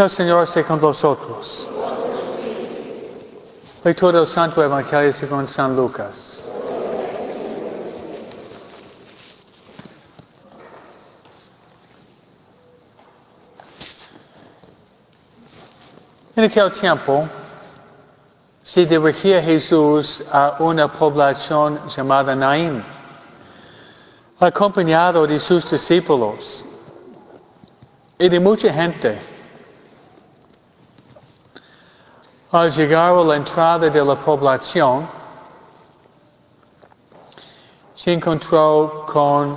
El Señor esté con vosotros. Lectura del Santo Evangelio según San Lucas. En aquel tiempo se dirigía Jesús a una población llamada Naín, acompañado de sus discípulos y de mucha gente. Al llegar a la entrada de la población, se encontró con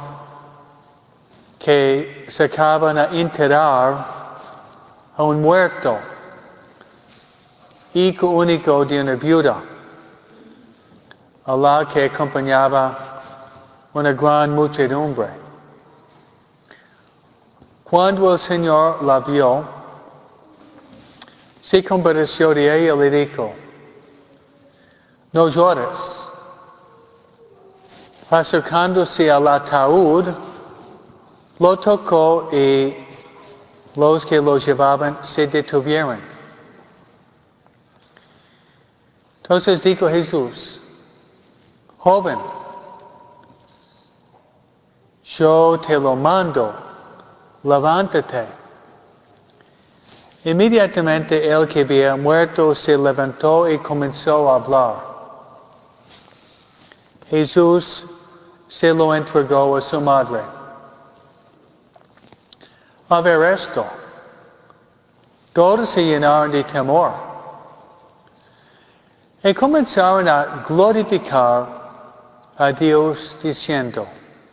que se acaban de enterrar a un muerto, hijo único de una viuda, a la que acompañaba una gran muchedumbre. Cuando el Señor la vio, se compadeció de ella y le dijo: no llores. Acercándose al ataúd, lo tocó y los que lo llevaban se detuvieron. Entonces dijo Jesús: joven, yo te lo mando, levántate. Inmediatamente el que había muerto se levantó y comenzó a hablar. Jesús se lo entregó a su madre. Al ver esto, todos se llenaron de temor y comenzaron a glorificar a Dios diciendo: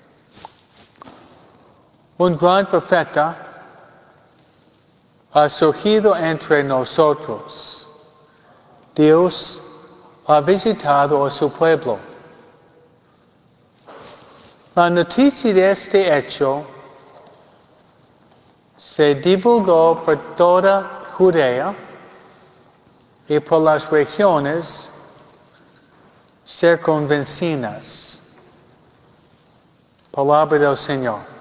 un gran profeta ha surgido entre nosotros. Dios ha visitado a su pueblo. La noticia de este hecho se divulgó por toda Judea y por las regiones circunvecinas. Palabra del Señor.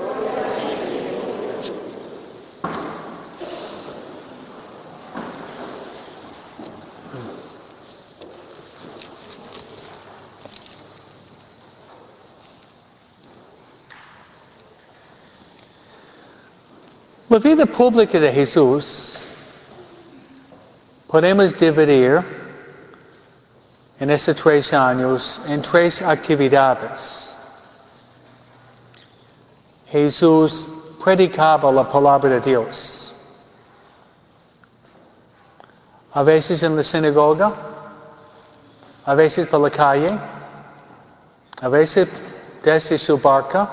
La vida pública de Jesús podemos dividir en estos 3 años en 3 actividades. Jesús predicaba la palabra de Dios. A veces en la sinagoga, a veces por la calle, a veces desde su barca,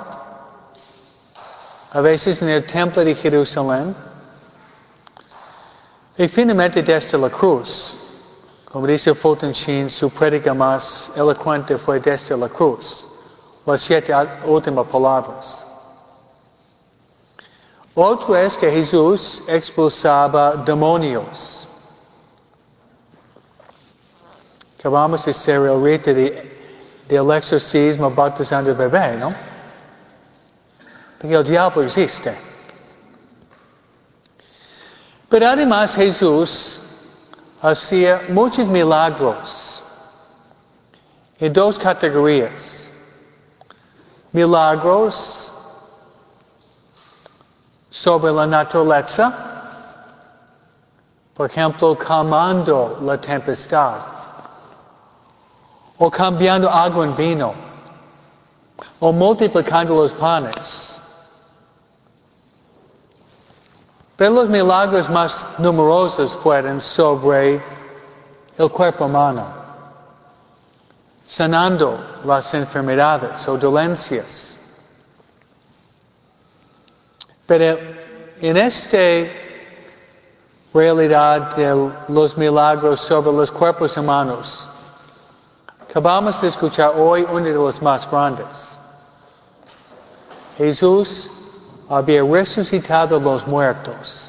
a veces en el templo de Jerusalén, y finalmente desde la cruz. Como dice Fulton Sheen, su prédica más elocuente fue desde la cruz, las 7 últimas palabras. Otro es que Jesús expulsaba demonios. Acabamos de hacer el rito del exorcismo bautizando el bebé, ¿no? Porque el diablo existe. Pero además Jesús hacía muchos milagros en 2 categorías. Milagros sobre la naturaleza, por ejemplo, calmando la tempestad, o cambiando agua en vino, o multiplicando los panes. Pero los milagros más numerosos fueron sobre el cuerpo humano, sanando las enfermedades o dolencias. Pero en esta realidad de los milagros sobre los cuerpos humanos, acabamos de escuchar hoy uno de los más grandes. Jesús había resucitado a los muertos.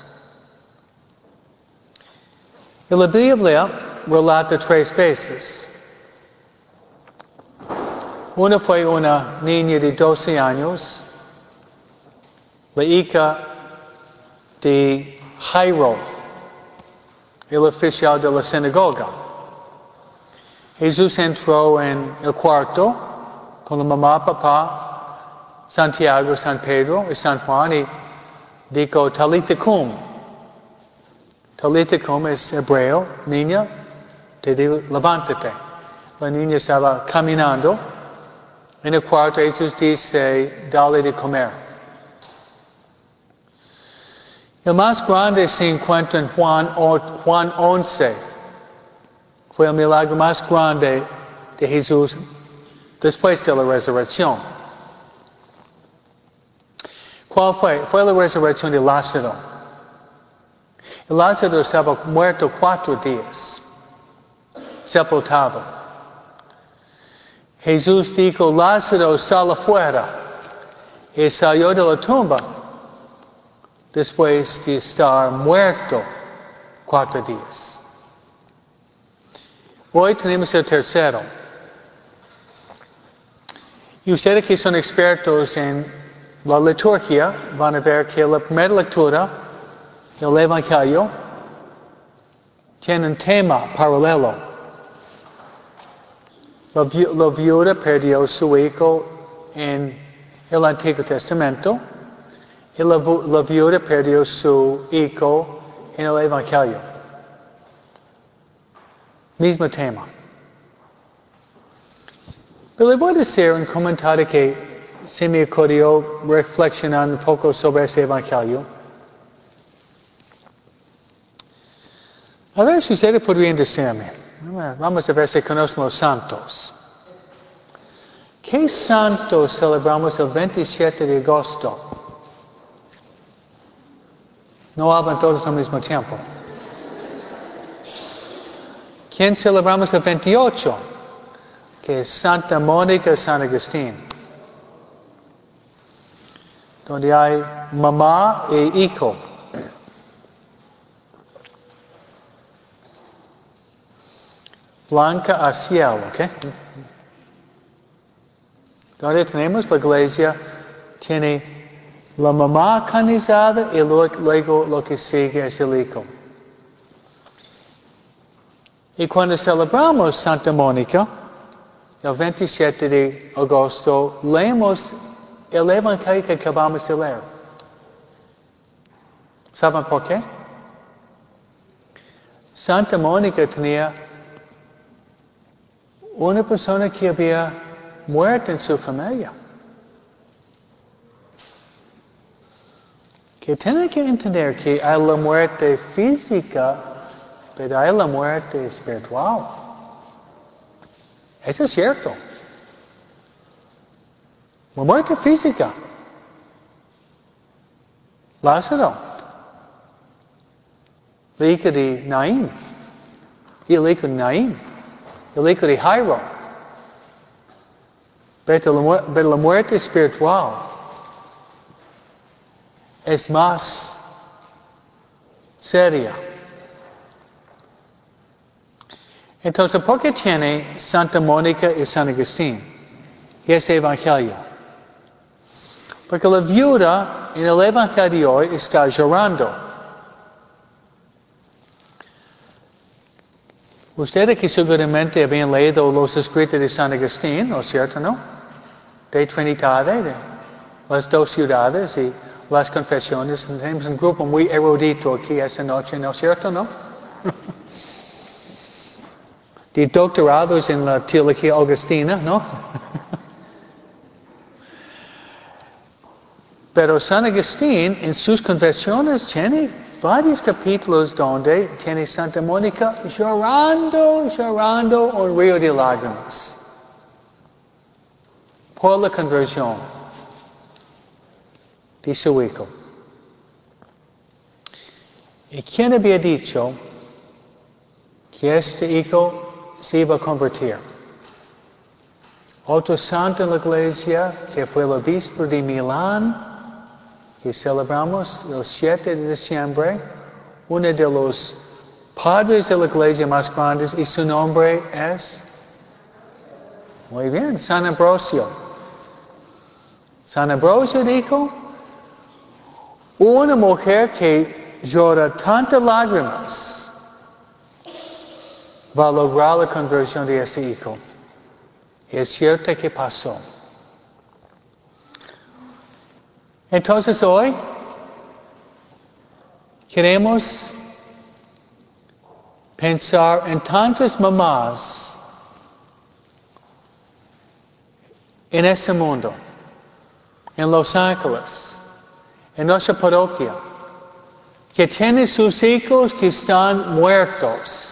Y la Biblia relata 3 veces. Una fue una niña de 12 años, la hija de Jairo, el oficial de la sinagoga. Jesús entró en el cuarto con la mamá, papá, Santiago, San Pedro y San Juan y dijo, Talitha cum. Talitha cum es hebreo, niña, te digo, levántate. La niña estaba caminando. En el cuarto Jesús dice, dale de comer. El más grande se encuentra en Juan 11. Fue el milagro más grande de Jesús después de la resurrección. ¿Cuál fue? Fue la resurrección de Lázaro. Lázaro estaba muerto 4 días, sepultado. Jesús dijo, Lázaro, sal afuera. Y salió de la tumba después de estar muerto 4 días. Hoy tenemos el tercero. Y ustedes que son expertos en la liturgia van a ver que la primera lectura del Evangelio tiene un tema paralelo. La viuda perdió su hijo en el Antiguo Testamento y la viuda perdió su hijo en el Evangelio. Mismo tema. Pero le voy a decir un comentario que se me ocurrió reflexionando un poco sobre ese Evangelio. A ver si ustedes podrían decirme, vamos a ver si conocen los santos. ¿Qué santos celebramos el 27 de agosto? No hablan todos al mismo tiempo. ¿Quién celebramos el 28? Que es Santa Mónica y San Agustín. Donde hay mamá e hijo. Blanca a cielo, ¿ok? Donde tenemos la iglesia, tiene la mamá canonizada y luego lo que sigue es el hijo. Y cuando celebramos Santa Mónica, el 27 de agosto, leemos el Evangelio que acabamos de leer. ¿Saben por qué? Santa Mónica tenía una persona que había muerto en su familia. Que tiene que entender que hay la muerte física, pero hay la muerte espiritual. Eso es cierto. La muerte física. Lázaro, el hijo de Naín, y el hijo de Naín, el hijo de Jairo. Pero la muerte espiritual es más seria. Entonces, ¿por qué tiene Santa Mónica y San Agustín y ese Evangelio? Porque la viuda en el Evangelio de hoy está llorando. Ustedes que seguramente habían leído los escritos de San Agustín, ¿no es cierto, no? De Trinidad, de las 2 ciudades y las confesiones. Tenemos un grupo muy erudito aquí esta noche, ¿no es cierto, no? De doctorados en la teología agustina, ¿no? Pero San Agustín en sus confesiones tiene varios capítulos donde tiene Santa Mónica llorando un río de lágrimas por la conversión de su hijo. ¿Y quién había dicho que este hijo se iba a convertir? Otro santo en la iglesia, que fue el obispo de Milán, que celebramos el 7 de diciembre, uno de los padres de la iglesia más grandes, y su nombre es, muy bien, San Ambrosio. San Ambrosio dijo, una mujer que llora tantas lágrimas, va a lograr la conversión de ese hijo. Y es cierto que pasó. Entonces hoy queremos pensar en tantas mamás en este mundo, en Los Ángeles, en nuestra parroquia, que tienen sus hijos que están muertos.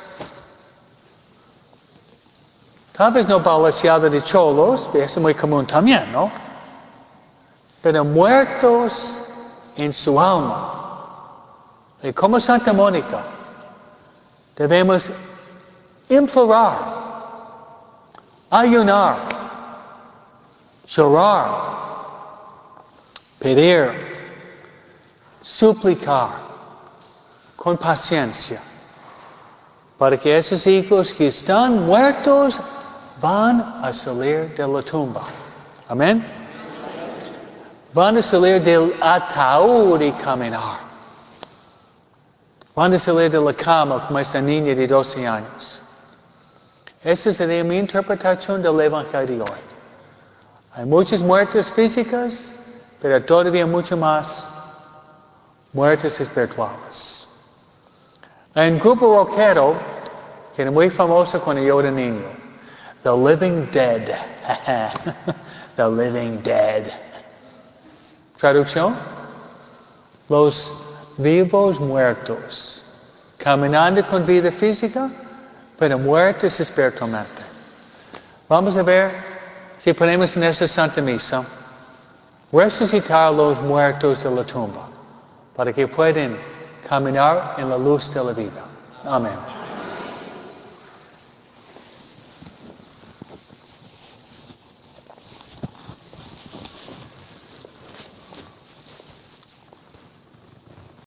Tal vez no balanceado de cholos, es muy común también, ¿no? Pero muertos en su alma. Y como Santa Mónica, debemos implorar, ayunar, llorar, pedir, suplicar, con paciencia, para que esos hijos que están muertos van a salir de la tumba. Amén. Van a salir del ataúd y caminar. Van a salir de la cama como esa niña de 12 años. Esa sería mi interpretación del Evangelio de hoy. Hay muchas muertes físicas, pero todavía mucho más muertes espirituales. Hay un grupo rockero que era muy famoso cuando yo era niño. The Living Dead. The Living Dead. Traducción. Los vivos muertos. Caminando con vida física, pero muertos espiritualmente. Vamos a ver si ponemos en esta Santa Misa resucitar a los muertos de la tumba para que puedan caminar en la luz de la vida. Amén.